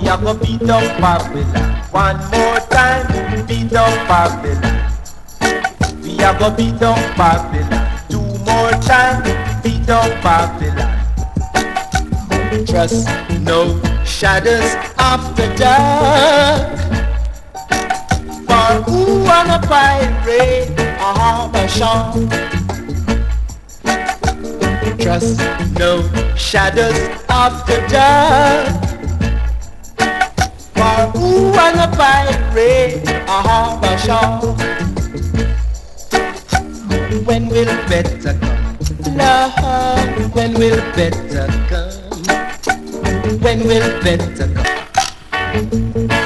We are gonna beat up Babylon. One more time, beat up Babylon. We are gonna beat up Babylon. Two more time, beat up Babylon. Trust no shadows after dark. For who wanna pirate a harbor shore? Trust no shadows after dark. For who wanna pirate a harbor shore? When will better come? Love, when will better come? When will better come?